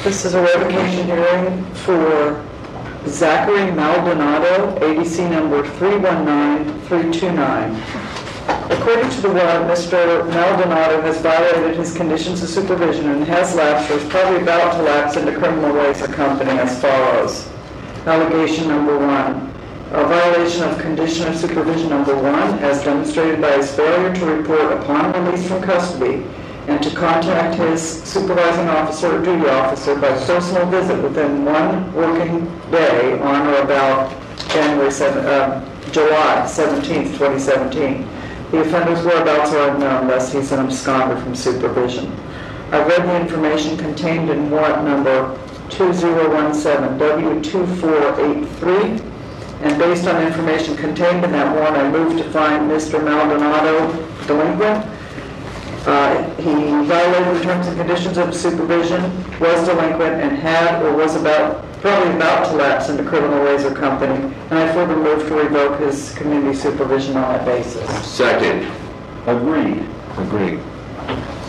This is a revocation hearing for Zachary Maldonado, ADC number 319329. According to the warrant, Mr. Maldonado has violated his conditions of supervision and has lapsed or is probably about to lapse into criminal ways of company as follows. Allegation number 1. A violation of condition of supervision number 1 as demonstrated by his failure to report upon release from custody and to contact his supervising officer or duty officer by personal visit within 1 working day on or about July 17th, 2017. The offender's whereabouts are unknown, thus he's an absconder from supervision. I've read the information contained in warrant number 2017W2483, and based on information contained in that warrant, I move to find Mr. Maldonado delinquent. He violated the terms and conditions of supervision, was delinquent, and had or was probably about to lapse into criminal ways or company, and I further move to revoke his community supervision on that basis. Second. Agreed. Agreed.